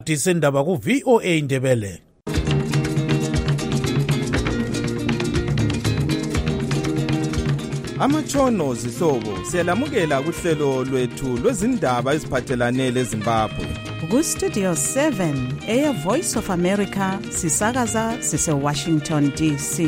Tisendaba ku VOA Ndebele. Amatshono zihlobo siyalamukela kuhlelo lwethu lwezindaba eziphathelane leZimbabwe. Ku Studio 7 Air Voice of America sisakaza sise Washington DC.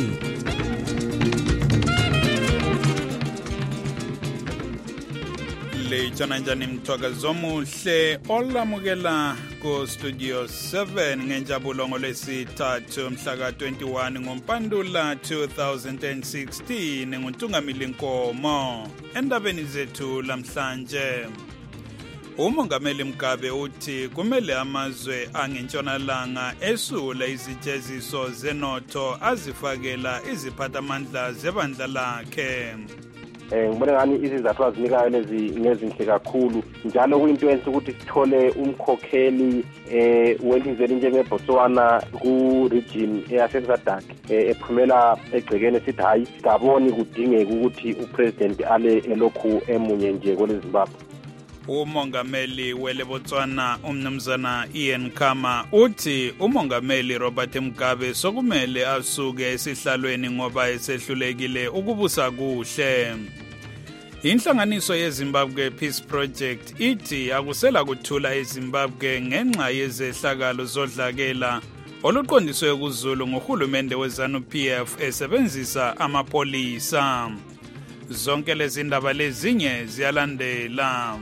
Lejana njani mthwakazi omuhle olamukela ku Studio 7 ngenjabulo ngolwesithathu mhla ka-21 ngoMpandula 2016 nguNtungamili Nkomo. Endabeni zethu lamhlanje, uMongameli Mugabe uthi kumele amazwe angentshonalanga esule izijeziso zenotho azifakela iziphathamandla zebandla lakhe. Ngibona ngani izizathu azinikayo nezinhle kakhulu, njalo kuyinto enhle ukuthi sithole umkhokheli welizwe njenge-Botswana ku-region yase-SADC ephumela egcekeni sithi hayi kaboni kudingeka ukuthi upresident ale elokhu emunye nje kweleZimbabwe. Umongameli weleBotswana umnumzana Ian Khama uthi umongameli Robert Mugabe sokumele asuke esihlalweni ngoba esehlulekile ukubusa kuhle. Inhlanganiso yeZimbabwe Peace Project ithi akusela kuthula eZimbabwe ngenxa yezehlakalo zodlakela oluqondiswe kuZulu ngohulumende weZANU-PF esebenzisa amapolisa. Zonke lezi ndaba lezinye ziyalandela.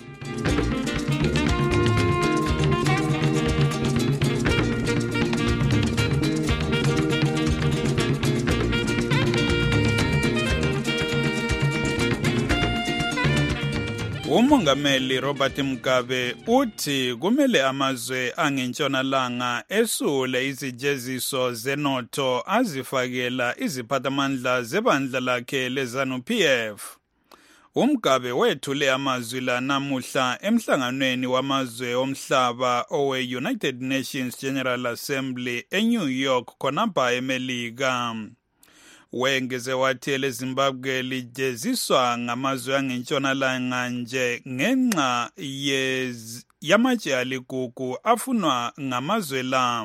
Umongameli Robert Mugabe uthi kumele amazwe angentshonalanga esule izijeziso zenotho azifakela iziphathamandla zebandla lakhe leZANU-PF. uMugabe wethule amazwi la namuhla emhlanganweni wamazwe omhlaba owe-United Nations General Assembly eNew York khonapha eMelika. Wengeze wathi eleZimbabwe lijeziswa ngamazwe angentshonalanga nje ngenxa yamatshe aligugu afunwa ngamazwe la.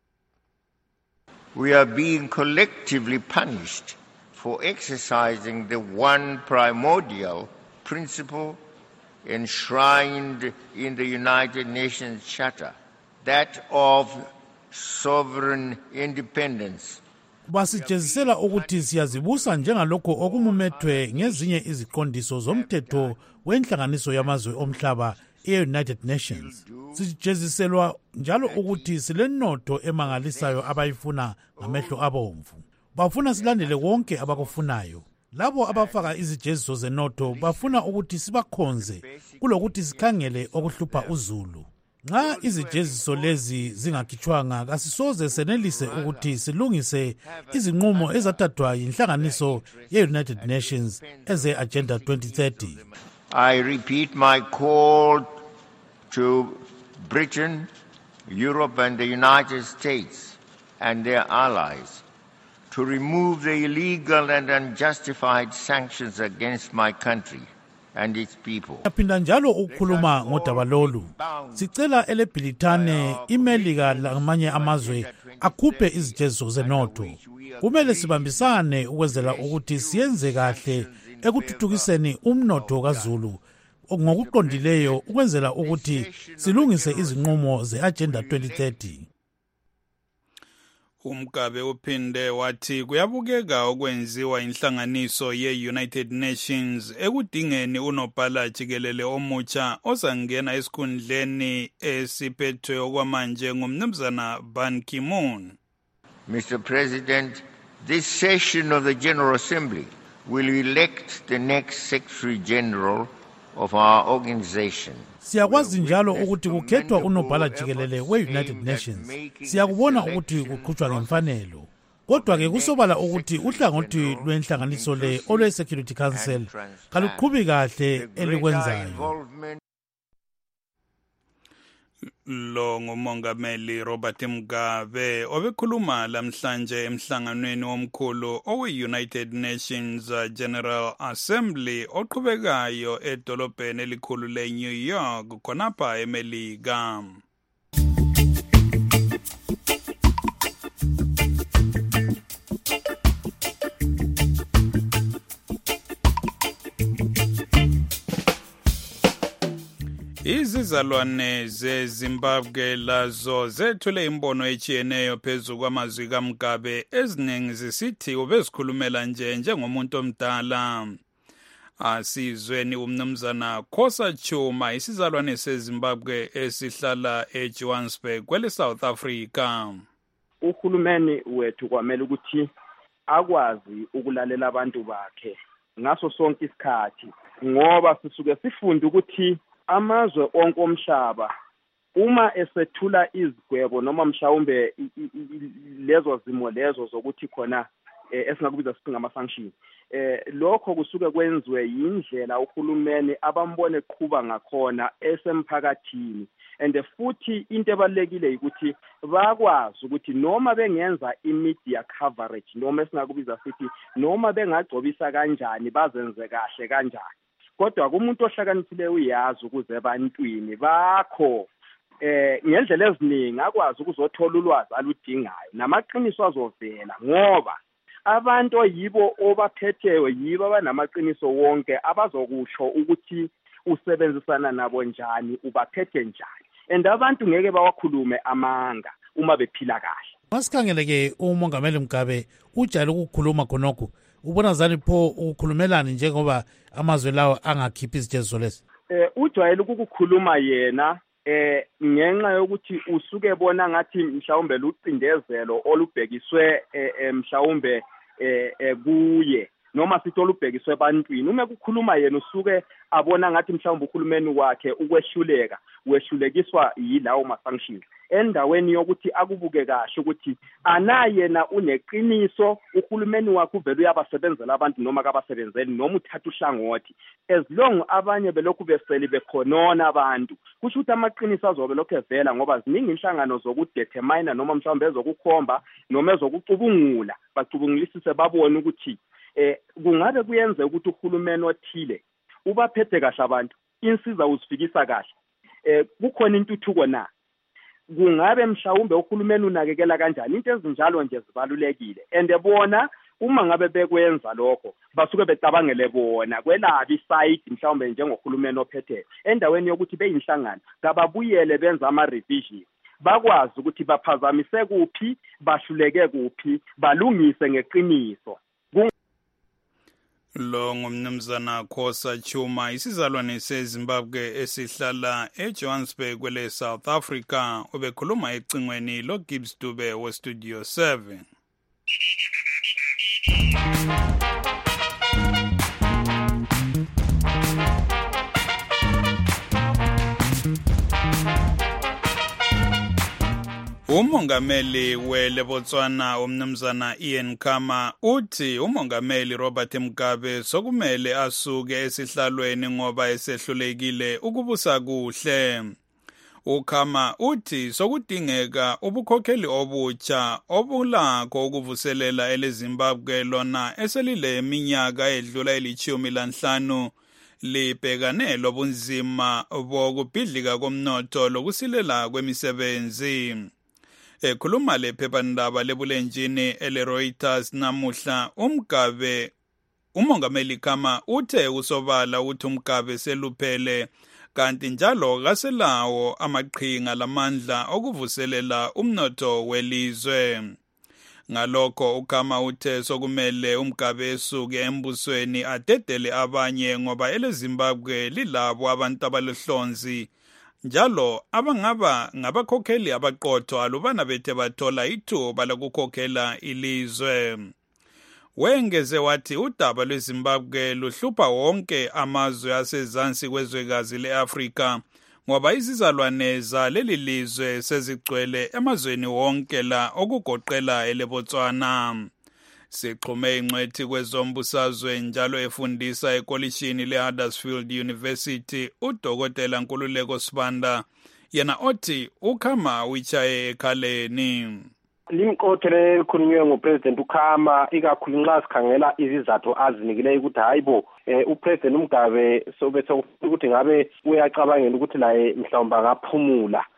We are being collectively punished for exercising the one primordial principle enshrined in the United Nations Charter, that of sovereign independence. Basijezisela ukuthi siyazibusa njengalokho okumumethwe ngezinye iziqondiso zomthetho wenhlanganiso yamazwe omhlaba e-United Nations. Sijeziselwa njalo ukuthi silenotho emangalisayo abayifuna ngamehlo abomvu. Bafuna silandele wonke abakufunayo. Labo abafaka izijeziso zenotho bafuna ukuthi sibakhonze kulokuthi sikhangele okuhlupha uZulu. Nxa izijeziso lezi zingakhitshwanga kasisoze senelise ukuthi silungise izinqumo ezathathwa yinhlanganiso ye-United Nations eze-Agenda 2030. I repeat my call to Britain, Europe and the United States and their allies to remove the illegal and unjustified sanctions against my country and its people. Yaphinda njalo ukukhuluma ngodaba lolu. Sicela eleBritane, iMelika lamanye amazwe akhuphe izijeziso zenotho. Kumele sibambisane ukwenzela ukuthi siyenze kahle ekuthuthukiseni umnotho kaZulu ngokuqondileyo ukwenzela ukuthi silungise izinqumo ze-Agenda 2030. uMugabe uphinde wathi kuyabukeka okwenziwa inhlanganiso ye-United Nations ekudingeni unobhala jikelele omutsha ozangena esikhundleni esiphethwe okwamanje ngumnumzana Ban Ki-moon. Mr. President, this session of the General Assembly will elect the next Secretary General of our organization. Siyakwazi njalo ukuthi kukhethwa unobhala jikelele we-United Nations. Siyakubona ukuthi kuqhutshwa ngemfanelo. Kodwa ke kusobala ukuthi uhlangothi lwenhlanganiso le olwe-Security Council kaluqhubi kahle elikwenzayo. Lo ngumongameli Robert Mugabe obekhuluma lamhlanje emhlanganweni omkhulu owe-United Nations General Assembly oqhubekayo edolobheni elikhulu le-New York khonapha eMelika. Izizalwane zeZimbabwe lazo zethule imbono echiyeneyo phezu kwamazwi kaMgabe, eziningi zisithi ubezikhulumela njengomuntu omdala. Asizweni umnumzana Khosa Chuma, isizalwane seZimbabwe esihlala eJohannesburg kwele South Africa. Uhulumeni wethu kwamele ukuthi akwazi ukulalela abantu bakhe ngaso sonke isikhathi, ngoba sisuke sifunda ukuthi amazwe onke omhlaba uma esethula izigwebo noma mhlawumbe lezo zimo lezo zokuthi khona esingakubiza sithi ngama-sanction, lokho kusuke kwenziwe yindlela uhulumeni abambone qhuba ngakhona esemphakathini. And futhi into ebalekile ukuthi bakwazi ukuthi noma bengenza i-media coverage noma esingakubiza sithi noma bengagcobisa kanjani bazenze kahle kanjani, kodwa kumuntu ohlakaniphileyo uyazi ukuze ebantwini bakho ngendlela eziningi akwazi ukuzothola ulwazi aludingayo namaqiniso azovela, ngoba abantu yibo obaphethewe, yibo abanamaqiniso wonke abazokusho ukuthi usebenzisana nabo njani, ubaphethe njani, and abantu ngeke bawakhulume amanga uma bephila kahle. Masikhangele-ke umongameli Mugabe ujayele ukukhuluma khonokho, ubona zani pho ukukhulumelani njengoba amazwe lawo angakhiphi izijeziso lezi? Ujwayele ukukhuluma yena ngenxa yokuthi usuke bona ngathi mhlawumbe lucindezelo olubhekiswe mhlawumbe kuye noma sithi olubhekiswe ebantwini. Uma kukhuluma yena usuke abona ngathi mhlawumbe uhulumeni wakhe wehlulekiswa yilawo ma-sanctions, endaweni yokuthi akubuke kahle ukuthi anayena uneqiniso, uhulumeni wakhe uvele uyabasebenzela abantu noma kabasebenzeli noma uthatha uhlangothi. As long abanye belokhu beseli bekhonona abantu, kusho ukuthi amaqiniso azobe lokhu evela, ngoba ziningi inhlangano zokudetermine noma mhlawumbe ezokukhomba noma ezokucubungula, bacubungulisise babone ukuthi kungabe kuyenze ukuthi uhulumeni othile ubaphethe kahle abantu, insiza uzifikisa kahle, kukhona intuthuko na, kungabe mhlawumbe uhulumeni unakekela kanjani. Into ezinjalo nje zibalulekile, and bona uma ngabe bekwenza lokho basuke becabangele bona kwelabi side mhlawumbe njengohulumeni ophethe, endaweni yokuthi beyinhlangano kababuyele benza ama-revision, bakwazi ukuthi baphazamise kuphi, bahluleke kuphi, balungise ngeqiniso. Lo ngumnumzana Khosa Chuma, isizalwane seZimbabwe esihlala eJohannesburg kwele South Africa, obekhuluma ecingweni lo Gibbs Dube weStudio 7. Umongameli weLebotswana umnumzana Ian Khama uthi umongameli Robert Mugabe sokumele asuke esihlalweni ngoba esehlulekile ukubusa kuhle. UKhama uthi sokudingeka ubukhokheli obutsha obulakho ukuvuselela eleZimbabwe lona eselile minyaka edlula 15 libhekane lobunzima bokubhidlika komnotho lokusilela kwemisebenzi. Ekhuluma lephephandaba lebulenjini eleReuters namuhla, umongameli Khama uthe usobala uthi uMgabe seluphele kanti njalo kaselawo amaqhinga lamandla okuvuselela umnotho welizwe. Ngalokho uKhama uthe sokumele uMgabe esuke embusweni adedele abanye ngoba eleZimbabwe lilabo abantu abalohlonzi njalo abangaba ngabakhokheli abaqotho alubana bethe bathola ithuba lokukhokhela ilizwe. Wengeze wathi udaba lweZimbabwe luhlupha wonke amazwe asezansi kwezwekazi leAfrika ngoba izizalwane zaleli lizwe sezigcwele emazweni wonke la okugoqela eLebotswana. Siqhume ingcwethi kwezombusazwe njalo efundisa ekolishini leHuddersfield University uDokotela Nkululeko Sibanda, yena othi uKhama uyichaye ekhaleni. Limqothele elikhulunywe nguPresident uKhama ikakhulu nxa sikhangela izizathu azinikileyo ukuthi hayibo uPresident uMgabe sobethe ukuthi ngabe uyacabangela ukuthi laye mhlawumbe angaphumula.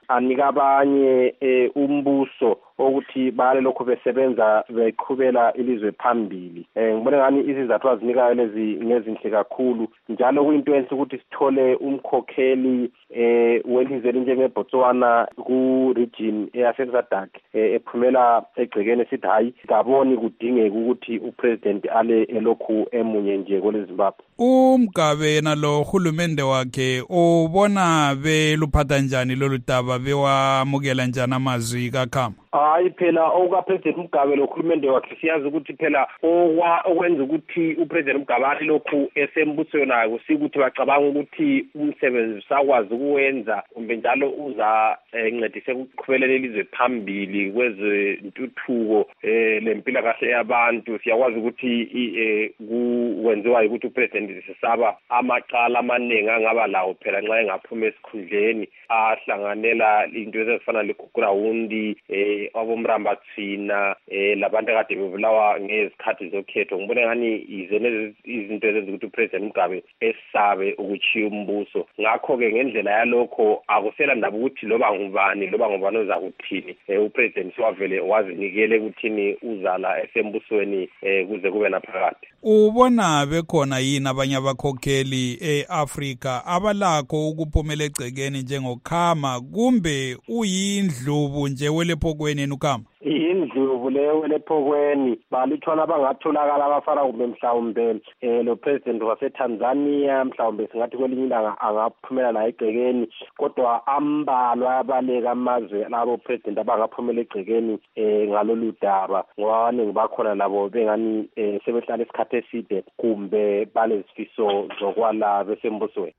anika abanye umbuso ukuthi bale lokho besebenza beqhubela ilizwe phambili. Ngibona ngani izizathu azinikayo lezi nezinhle kakhulu, njalo kuyinto enhle ukuthi sithole umkhokheli welizwe njengebotswana ku region yaseSADC ephumela egcekeni sithi hayi ngaboni kudingeka ukuthi upresident ale elokhu emunye nje kweleZimbabwe. uMgabe yena lo hulumende wakhe ubona beluphatha njani lolu daba, bewamukela njani amazwi kaKhama? Hayi phela okukaPresident Mugabe lo hulumende wakhe siyazi ukuthi phela okwenza ukuthi uPresident Mugabe ali lokhu esembusweni nayo sikuthi bacabanga ukuthi umsebenzi usakwazi ukuwenza kumbe njalo uza encedise ukuqhubelele ilizwe phambili kwezentuthuko lempilakahle yabantu. Siyakwazi ukuthi kuwenziwa ukuthi uPresident sisaba amacala amaningi angaba lawo phela nxa engaphuma esikhundleni ahlanganela into ezifana leGugurawundi abomrambathina labantu akade bebulawa ngezikhathi zokhetho. Ngibona ngani izene izinto ezenza ukuthi uPresident Mugabe esabe ukuchiya umbuso. Ngakho-ke ngendlela yalokho akusela ndaba ukuthi loba ngubani ozakuthini, uPresident wavele wazinikele ukuthini uzala esembusweni kuze kube naphakade. Ubona bekhona yini abanye abakhokheli eAfrika abalakho ukuphumela egcekeni njengoKhama, kumbe uyindlubu nje welephokweni uKhama? Indlubu leyo welephokweni balithona bangatholakala abafana kumbe mhlawumbe lo president waseTanzania mhlawumbe singathi kwelinye ilanga angaphumela la egcekeni, kodwa ambalwa abaleka amazwe labo president abangaphumela egcekeni ngalolu daba, ngoba abaningi bakhona labo bengani sebehlala isikhathi eside kumbe balezifiso zokwala besembusweni.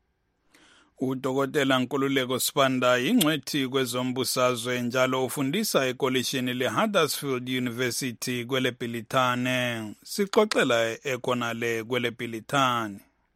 Udokotela Nkululeko Sibanda yingcwethi kwezombusazwe njalo ufundisa ekolishini leHuddersfield University kweleBhilithane. Sixoxela ekhonale kweleBhilithane.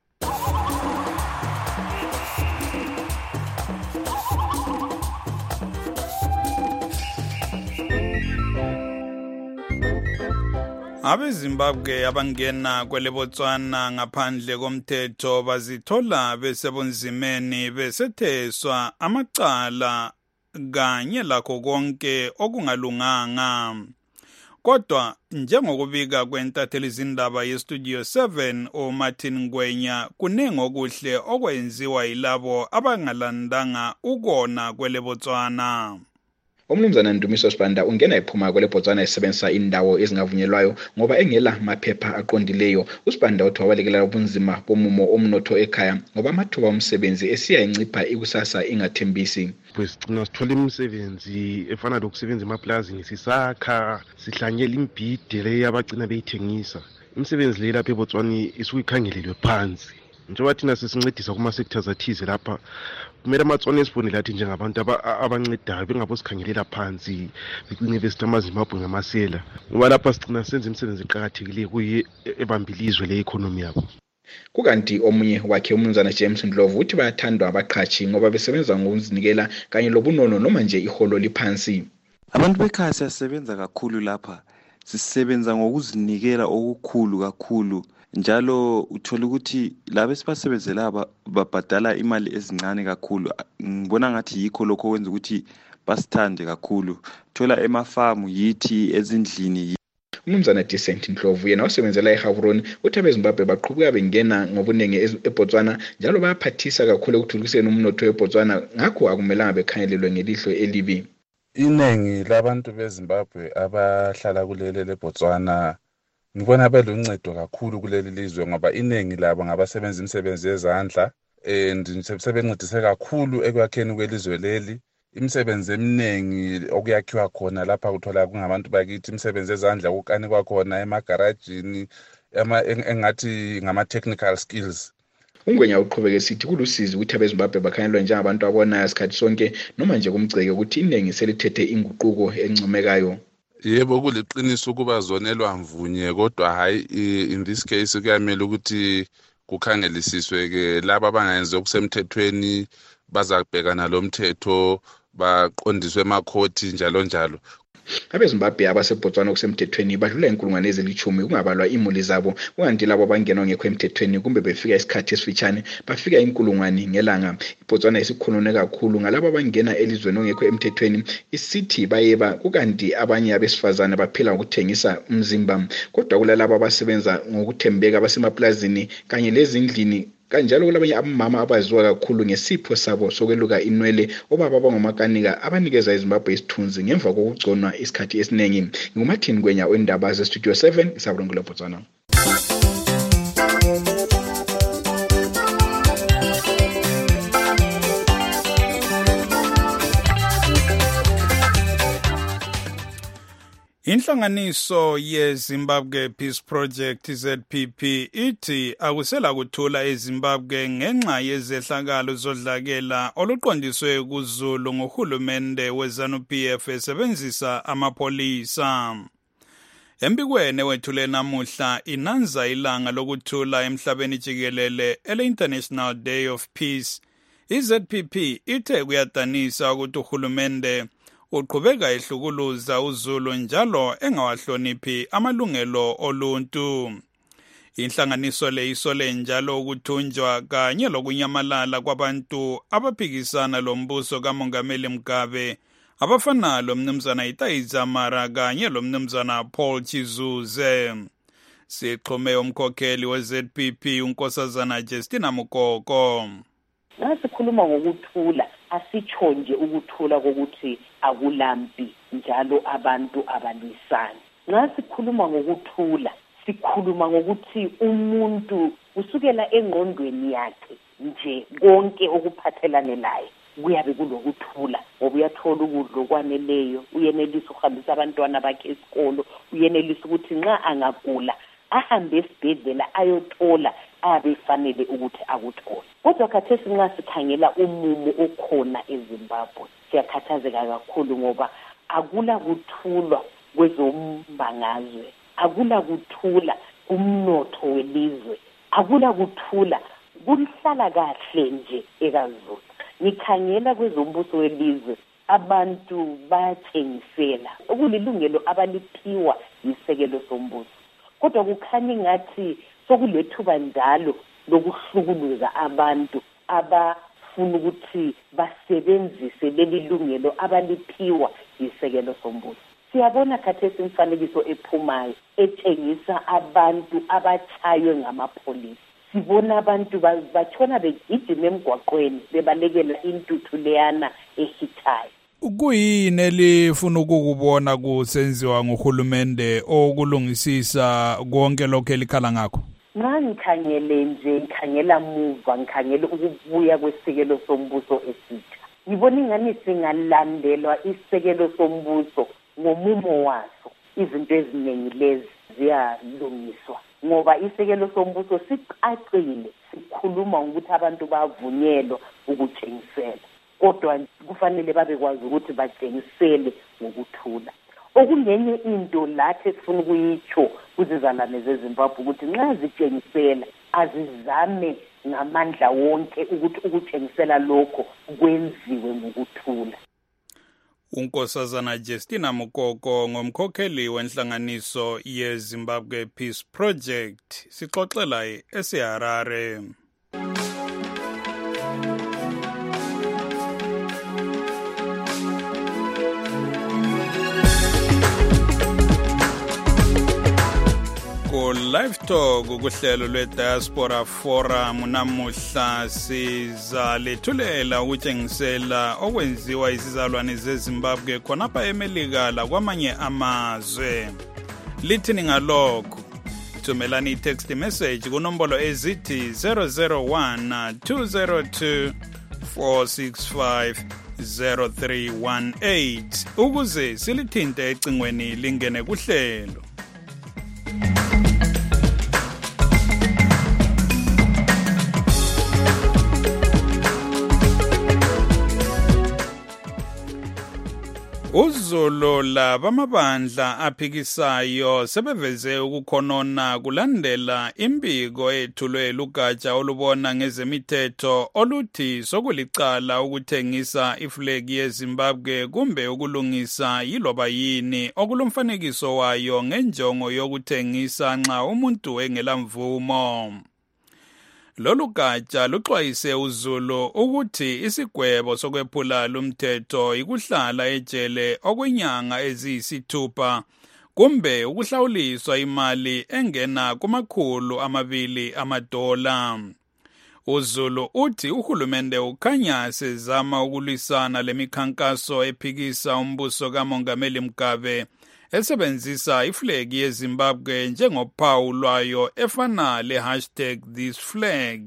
AbeZimbabwe abangena kweleBotswana ngaphandle komthetho bazithola besebunzimeni besetheswa amacala kanye lakho konke okungalunganga. Kodwa njengokubika kwentatheli izindaba yeStudio 7 uMartin Ngwenya, kunengi okuhle okwenziwa yilabo abangalandanga ukona kweleBotswana. Umnumzana Ndumiso Sibanda ungena ephuma kweleBotswana esebenzisa indawo ezingavunyelwayo ngoba engela maphepha aqondileyo. uSibanda uthi wabalekela ubunzima bomumo omnotho ekhaya ngoba amathuba omsebenzi esiya encipha ikusasa ingathembisi. Sigcina sithola imisebenzi efana lokusebenza emaplazini, sisakha, sihlanyela imbhide leyo abagcina beyithengisa. Imisebenzi leyo lapha eBotswana isuke ikhangelelwe phansi. Njengoba thina sesincedisa kuma-sectors athize lapha, kumele amaTswana esibonele athi njengabantu abancedayo bengabosikhangelela phansi begcine besithi amaZimbabwe ngamasela, ngoba lapha sigcina senza imisebenzi eqakathekileyo kuye ebambilizwe le-economy yabo. Kukanti omunye wakhe umnumzana James Ndlovu uthi bayathandwa abaqhashi ngoba besebenza ngokuzinikela kanye lobunono noma nje iholo liphansi. Abantu bekhaya siyasebenza kakhulu lapha, sisebenza ngokuzinikela okukhulu kakhulu, njalo uthola ukuthi labo esibasebenzela babhadala imali ezincane kakhulu. Ngibona ngathi yikho lokho kwenza ukuthi basithande kakhulu. Thola emafamu yithi ezindlini. Umnumzana Decent Ndlovu yena osebenzela eGaborone uthi abeZimbabwe baqhubeka bengena ngobunengi eBotswana njalo bayaphathisa kakhulu ekuthuthukiseni umnotho weBotswana, ngakho akumelanga bekhangelelwe ngelihlo elibi. Inengi labantu beZimbabwe abahlala kuleli leBotswana ngibona beluncedo kakhulu kuleli lizwe ngoba inengi labo ngabasebenza imisebenzi yezandla sebencedise kakhulu ekwakheni kwelizwe leli. Imisebenzi eminingi okuyakhiwa khona lapha kuthola kungabantu bakithi, imisebenzi yezandla ukukanikwa khona emagarajini engathi ngama-technical skills. Ungwenya uqhubeke sithi kulusizi ukuthi abeZimbabwe bakhangelwa njengabantu abonayo isikhathi sonke noma nje kumgceke ukuthi inengi selithethe inguquko encomekayo. Yebo kuliqiniso ukuba zonelwa mvunye, kodwa hayi in this case kuyamela ukuthi kukhangelisiswe ke laba abangayenzi okusemthethweni bazabhekana lo mthetho baqondiswe emakhoti njalo njalo. abezimbabwe abaseBotswana okusemthethweni badlula inkulungwane ezilithumi kungabalwa imuli zabo kukanti labo abangenwa ngekho emthethweni kumbe befika isikhathi esifitshane bafika inkulungwane ngelanga. iBotswana isikhulune kakhulu ngalabo abangena elizweni ongekho emthethweni isithi bayeba kukanti abanye abesifazane baphila ngokuthengisa umzimba. Kodwa kulalabo abasebenza ngokuthembeka basemaplazini kanye lezindlini kanjalo kulabanye abamama abaziwa kakhulu ngesipho sabo sokweluka inwele obaba abangomakanika abanikeza iZimbabwe isithunzi ngemva kokugconwa isikhathi esiningi. nguMartin Gwenya wendaba zeStudio 7 isabulungule Botswana. Inhlanganiso yeZimbabwe Peace Project ZPP ithi akusela kuthula eZimbabwe ngenxa yezehlakalo zodlakela oluqondiswe kuZulu ngohulumende weZANU-PF esebenzisa amapolisa. Embikweni wethule namuhla inanza ilanga lokuthula emhlabeni jikelele ele-International Day of Peace. iZPP ithe kuyadanisa ukuthi uhulumende uqhubeka ehlukuluza uZulu njalo engawahloniphi amalungelo oluntu. Inhlanganiso le isole njalo ukuthunjwa kanye lokunyamalala kwabantu abaphikisana lombuso kaMongameli Mugabe abafana lomnumzana Itaiza Mara kanye lomnumzana Paul Chizuze. Sixhume umkhokheli weZPP uNkosazana Justina Mukoko. Nasikhuluma ngokuthula asitsho nje ukuthula kokuthi akulampi njalo abantu abalwisana. Nasikhuluma ngokuthula sikhuluma ngokuthi umuntu usukela engqondweni yakhe nje konke okuphathelane naye kuyabe kulokuthula ngoba uyathola ukudla okwaneleyo, uyenelisa ukuhambisa abantwana bakhe esikolo, uyenelisa ukuthi nxa angagula ahambe esibhedlela ayothola abefanele ukuthi akuthole. Kodwa khathesi nxa sikhangela umumo okhona eZimbabwe siyakhathazeka kakhulu ngoba akula kuthulwa kwezombangazwe, akula kuthula kumnotho welizwe, akula kuthula kuhlala kahle nje eKwaZulu. Ngikhangela kwezombuso welizwe abantu bathengisela okulilungelo abaliphiwa yisekelo sombuso, kodwa kukhanya ngathi sokulethuba njalo lokuhlukuluza abantu abafuna ukuthi basebenzise leli lungelo abaliphiwa yisekelo sombuso. Siyabona khathesi imfanekiso ephumayo etshengisa abantu abatshaywe ngamapolisa. Sibona abantu batshona begijima emgwaqweni bebalekela intuthu leyana ehithayo. Kuyini elifuna ukukubona kusenziwa nguhulumende okulungisisa konke lokho elikhala ngakho? Ngikhangele nje, ngikhangela muva, ngikhangela ukubuya kwesekelo sombuso esitsha. Ngibona ingani singalandelwa isekelo sombuso ngomumo waso. Izinto eziningi lezi ziyalungiswa ngoba isekelo sombuso siqaqile, sikhuluma ukuthi abantu bavunyelwa ukutshengisela. Kodwa kufanele babekwazi ukuthi batshengisele ngokuthula. Okungenye into lathi esifuna ukuyitsho kuzizalwane zeZimbabwe ukuthi nxa zitshengisela azizame ngamandla wonke ukuthi ukutshengisela lokho kwenziwe ngokuthula. uNkosazana Justina Mukoko ngomkhokheli wenhlanganiso yeZimbabwe Peace Project sixoxela eSeharare. Live Talk kuhlelo lweDiaspora Forum namuhla sizalethulela ukutshengisela okwenziwa izizalwane zeZimbabwe khonapha eMelika lakwamanye amazwe. Lithini ngalokho? Thumelani i-text message kunombolo ezithi 001 202 465 0318 ukuze silithinte ecingweni lingene kuhlelo. uZulu labamabandla aphikisayo sebeveze ukukhonona kulandela imbiko ethulwe lugatsha olubona ngezemithetho oluthi sokulicala ukuthengisa iflegi yeZimbabwe kumbe ukulungisa yiloba yini okulomfanekiso wayo ngenjongo yokuthengisa nxa umuntu engelamvumo. Lolu gatsha luxwayise uZulu ukuthi isigwebo sokwephula lumthetho ikuhlala ejele okwenyanga eziyisithupha kumbe ukuhlawuliswa imali engena $200. uZulu uthi uhulumende ukhanya sezama ukulwisana lemikhankaso ephikisa umbuso kaMongameli Mugabe esebenzisa iflegi yeZimbabwe njengophawu lwayo efana #ThisFlag.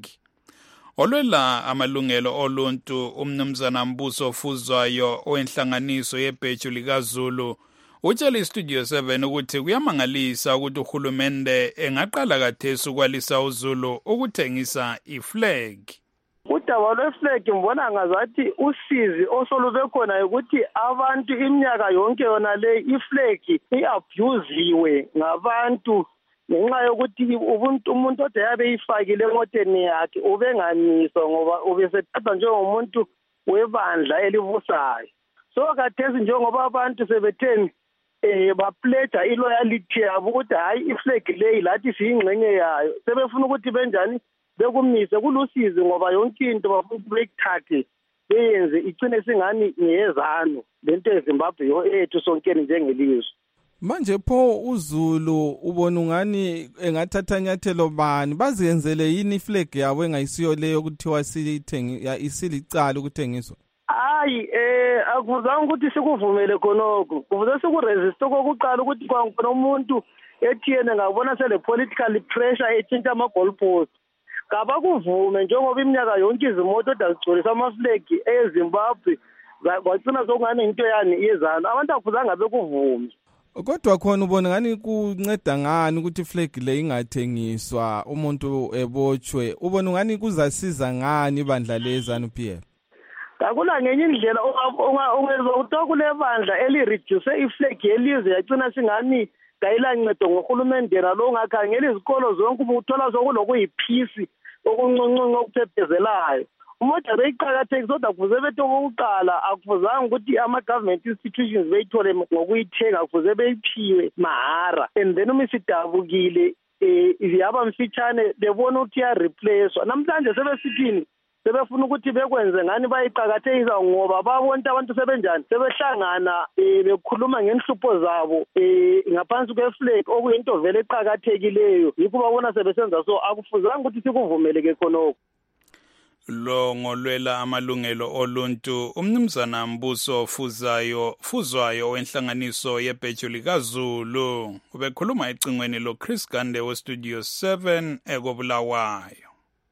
Olwela amalungelo oluntu umnumzana Mbuso Fuzwayo owenhlanganiso yebheju likaZulu utshela iStudio 7 ukuthi kuyamangalisa ukuthi uhulumende engaqala kathesi ukwalisa uZulu ukuthengisa iflag. Udaba lweflag ngibona ngazathi usizi osolube khona ukuthi abantu iminyaka yonke yona le iflag iabuseiwe ngabantu ngenxa yokuthi umuntu ode yabe ifakile emoteni yakhe ubenganiswa ngoba ubesethathwa njengomuntu webandla elibusayo. So kathesi njengoba abantu sebetheni bapledge iloyalty yabo ukuthi hayi iflag leyi lathi siyingxenye yayo sebefuna ukuthi benjani bekumise kulusizi ngoba yonke into bafuna ukuyithathe beyenze igcine singani ngiyezano lento eZimbabwe ethu sonkeni njengelizwe. Manje pho uZulu ubona ungani engathatha nyathelo bani bazenzele yini flag yabo engayisiyo leyo ukuthiwa isilicala ukuthengiswa? Hayi akuzange ukuthi sikuvumele khonoko kuvuze sikuresist kokuqala ukuthi kwankona umuntu ethiyene ngabona sele political pressure ethinta ama-goalpost kabakuvume njengoba iminyaka yonke izimoto dazigcolisa amaflegi eZimbabwe kwagcina sokungani into yani iyezana abantu akufuzanga bekuvume. Kodwa khona ubona ngani kunceda ngani ukuthi iflag le ingathengiswa umuntu ebotshwe ubona ngani kuzasiza ngani ibandla lezanu PL? Akula ngenye indlela ungezwa ukuthi kule bandla elireduce iflag yelizwe yagcina singani kayilancedo ngohulumende nalo ngakhangela izikolo zonke ubuthola sokulokuyiphisi okuncuncuncu okuphephezelayo. Umoja beyiqakathekile kodwa kufuze bethu okokuqala akufuzanga ukuthi ama-government institutions beyithole ngokuyithenga kufuze beyiphiwe mahara and then uma isidabukile yaba mfitshane bebona ukuthi iyareplacewa. Namhlanje sebesithini sebefuna ukuthi bekwenze ngani bayiqakathekisa ngoba babona abantu sebenjani sebehlangana bekhuluma ngenhlupho zabo ngaphansi kweflag okuyinto vele eqakathekileyo yikho babona sebesenza so akufuzanga ukuthi sikuvumeleke khonoko. Lo ngolwela amalungelo oluntu umnumzana Mbuso Fuzwayo wenhlanganiso yebheju likaZulu ubekhuluma ecingweni lo Chris Gande weStudio 7 ekobulawayo.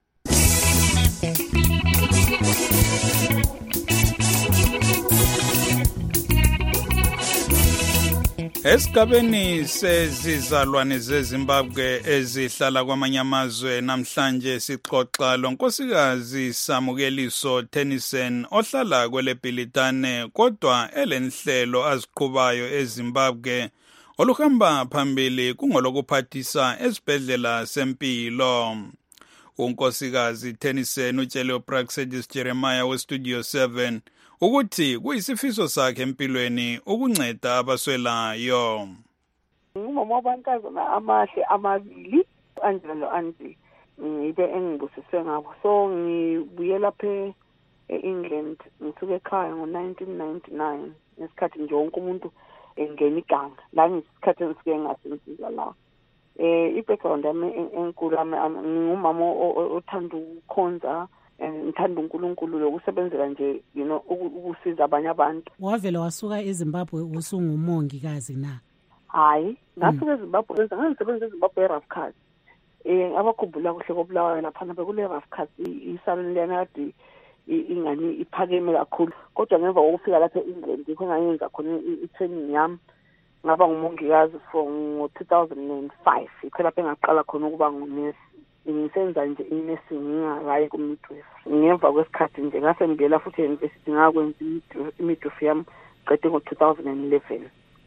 Esigabeni sezizalwane zeZimbabwe ezihlala kwamanye amazwe namhlanje sixoxa lonkosikazi Samukeliso Tennyson ohlala kweleBhilitane kodwa elenhlelo aziqhubayo eZimbabwe oluhamba phambili kungolokuphathisa esibhedlela sempilo. Unkosikazi Tennyson utshele uPraxedis Jeremiah weStudio 7 ukuthi kuyisifiso sakhe empilweni ukunceda abaswelayo. Ngumama wabankazana amahle amabili Angela lo Andy ibe engibusise ngabo so ngibuye lapha eEngland ngisuke ekhaya ngo1999 nesikhathi nje wonke umuntu engena iganga la ngisikhathi engisuke ngasensiza la i-background yami enkulu ngumama othanda ukukhonza ngithanda uNkulunkulu lokusebenzela nje ukusiza abanye abantu. Wavela wasuka eZimbabwe usungumongikazi na? Hayi ngasuka eZimbabwe ngisebenza eZimbabwe eRough Cuts abakhumbula kuhle kobulawayo lapha bekule Rough Cuts isalon lena kade ingani iphakeme kakhulu kodwa ngemva kokufika lapha eEngland ngikho ngayenza khona i-training yami ngaba ngumongikazi from 2005 iphela lapha engaqala khona ukuba ngunesi ngisenza nje i-nursing ngingakayi ku-midwife ngemva kwesikhathi nje ngase ngibuyela futhi e-university ngakwenza i-midwife yami siqede ngo-2011.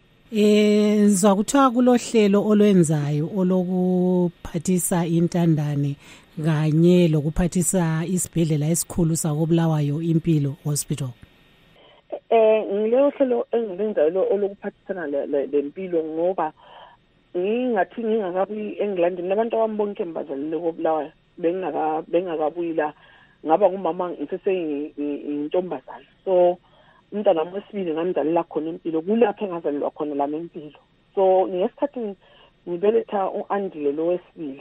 Ngizwa kuthiwa kulohlelo olwenzayo olokuphathisa intandane kanye lokuphathisa isibhedlela esikhulu sakoBulawayo Impilo Hospital. Ngilelo hlelo engilwenzayo olokuphathisana lempilo ngoba ngingathi ngingakabuyi eNgland nabantu abambonke mbazalile koBulawayo bengakabuyi la ngaba ngumama ngiseseyintombazana. So umntwana wesibili ngamzalela khona Impilo kulapho engazalelwa khona la Impilo. So ngesikhathi ngibeletha uAndile lo wesibili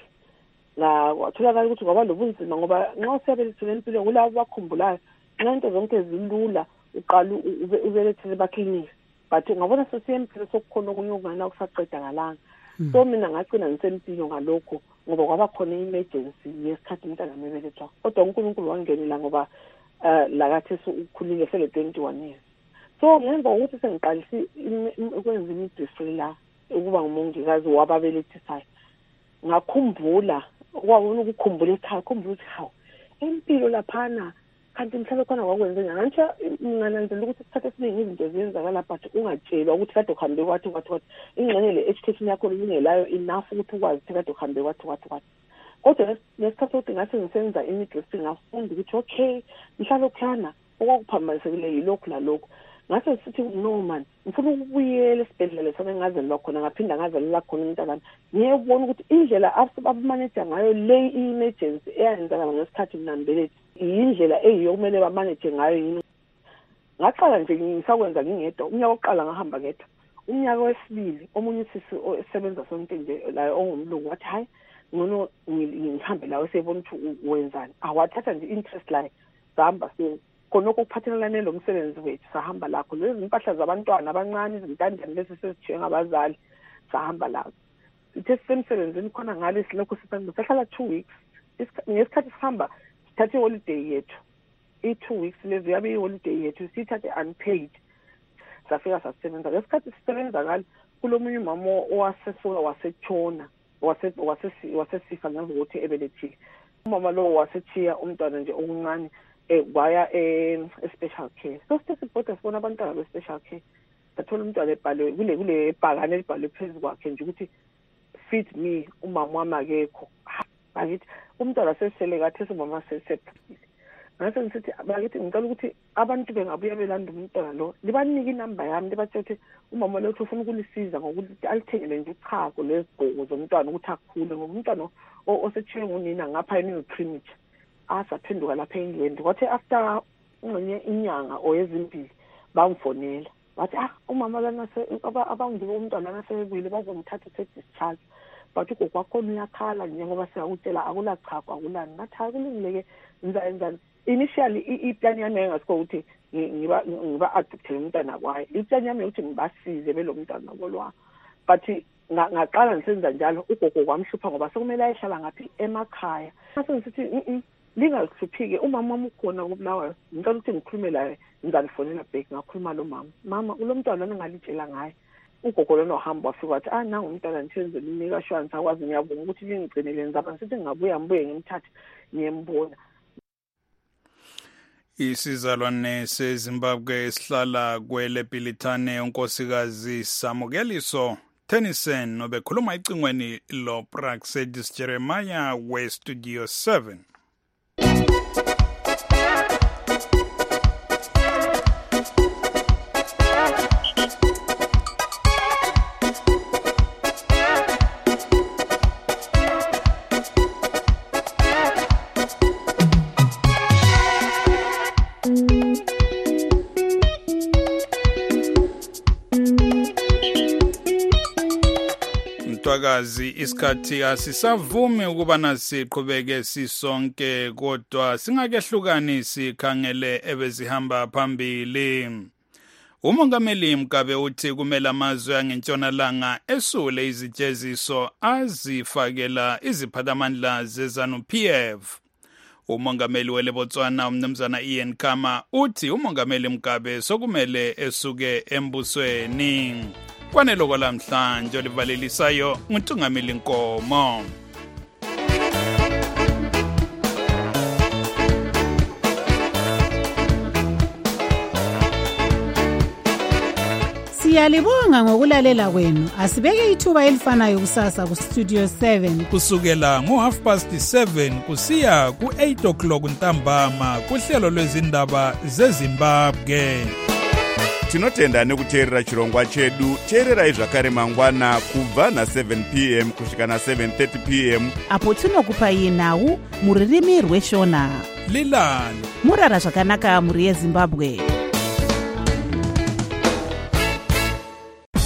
la watholakala ukuthi kwaba lobunzima ngoba nxa siyabeletha Impilo kulabo bakhumbulayo into zonke zilula uqala ubelethele bakliniki but ungabona sesiyempilo sokukhona okunye okungana kusaqeda ngalanga. So mina ngagcina ngisempilo ngalokho ngoba kwaba khona emergency yesikhathi umntana ebelethwa kodwa uNkulunkulu wangenela ngoba lakathi ukukhulile sele 21 years. So ngemva ukuthi sengiqalise ukwenza imidistri la ukuba ngumongikazi wababelethisayo ngakhumbula kwawona ukukhumbula ekhaya khumbula ukuthi hawu impilo laphana kanti mhlawumbe khona kwakwenze nje ngingananzela ukuthi isikhathi esiningi izinto ziyenzakala but ungatshelwa ukuthi kade uhambe kwathi ingxenye le education yakho ingelayo enough ukuthi ukwazi ukuthi kade uhambe kwathi kodwa nesikhathi sokuthi ngathi ngisenza imidistri ngafunda ukuthi okay mhlawumbe khona okwakuphambanisekile yilokhu nalokhu ngase sithi no man ngifuna ukubuyela esibhedlela sana ngazelwa khona ngaphinda ngazelela khona umntana ngiyebona ukuthi indlela abamanage ngayo le emergency eyenzakala ngesikhathi minambelethi indlela eyiyokumele bamanage ngayo yini. Ngaqala nje ngisakwenza ngingedwa umnyaka oqala ngahamba ngedwa umnyaka wesibili omunye sisi osebenza sonke nje la ongumlungu wathi hayi ngono ngihambe lawe sebona ukuthi wenzani awathatha nje interest la sihamba khona okuphathelana lo msebenzi wethu sahamba lakho lezi impahla zabantwana abancane izintandane lezi sesithiwe ngabazali sahamba lakho ithe semsebenzini khona ngale silokho sisahlala 2 weeks ngesikhathi sihamba sithathe holiday yethu 2 weeks lezi yabe iholiday yethu sithathe unpaid safika sasebenza ngesikhathi sisebenza ngalo kulomunye umama owasesuka wasetshona wasesifa ngezokuthi ebelethile umama lo wasethiya umntwana nje okuncane waya special care. So sibona sibona abantwana be special care bathola umntwana ebhalwe kule bhakane elibhalwe phezulu kwakhe nje ukuthi feed me umama wami akekho bakithi umntwana sesele kathi umama sesephile ngase ngithi bakithi ngicela ukuthi abantu bengabuya belanda umntwana lo libanike inamba yami libathe ukuthi umama lo ufuna ukulisiza ngokuthi alithengele nje uchago lezigqoko zomntwana ukuthi akhule ngoba umntwana osethiwe ngunina ngapha yini premature asaphenduka lapha eNgland kwathi after ngene inyanga oyezimbili bamfonela bathi umama lana abangibe umntwana nasebuyile bazomthatha se-discharge but ukwakhona uyakhala njengoba siyakutshela akulachago akulani ngathi akulungileke ngizayenzani initially iplan yami engasikho ukuthi ngiba adoptele umntwana kwaye iplan yami ukuthi ngibasize belo mntwana kolwa but ngaqala ngisenza njalo ugogo kwamhlupha ngoba sekumele ayihlala ngaphi emakhaya mase ngisithi lingakuhluphike umama wami ukhona koBulawayo ngicela ukuthi ngikhulume laye ngizalifonela back ngakhuluma lo mama kulomntwana ningalitshela ngaye ugogo lona ohamba wafika wathi nangu umntwana nithenze linika shwani akwazi ngiyabonga ukuthi lingigcinele ngizaba ngithi ngibuye ngimthathe ngiyembona. Isizalwane seZimbabwe esihlala kwele Pilitane unkosikazi Samukeliso Tennyson nobekhuluma icingweni lo Praxedis Jeremiah we Studio 7. Mtwakazi isikhathi asisavumi ukuba nasiqhubeke sisonke kodwa singakehlukani sikhangele ebezihamba phambili. Umongameli Mugabe uthi kumele amazwe angentshonalanga esule izijeziso azifakela iziphathamandla zeZANU-PF. Umongameli weLebotswana umnumzana Ian Khama uthi umongameli Mugabe sokumele esuke embusweni. Kwaneloko lamhlanje olivalelisayo nguNtungameli Nkomo. Siyalibonga ngokulalela kwenu. Asibeke ithuba elifanayo kusasa ku Studio 7 kusukela ngo7:30 kusiya ku8 o'clock ntambama kuhlelo lwezindaba zeZimbabwe. Tinotenda nekuteerera chirongwa chedu. Teererai zvakare mangwana kubva na7 p.m. kusvika na7:30 p.m. apo tinokupai nhau muririmi rweshona. Lilani murara zvakanaka muri yeZimbabwe.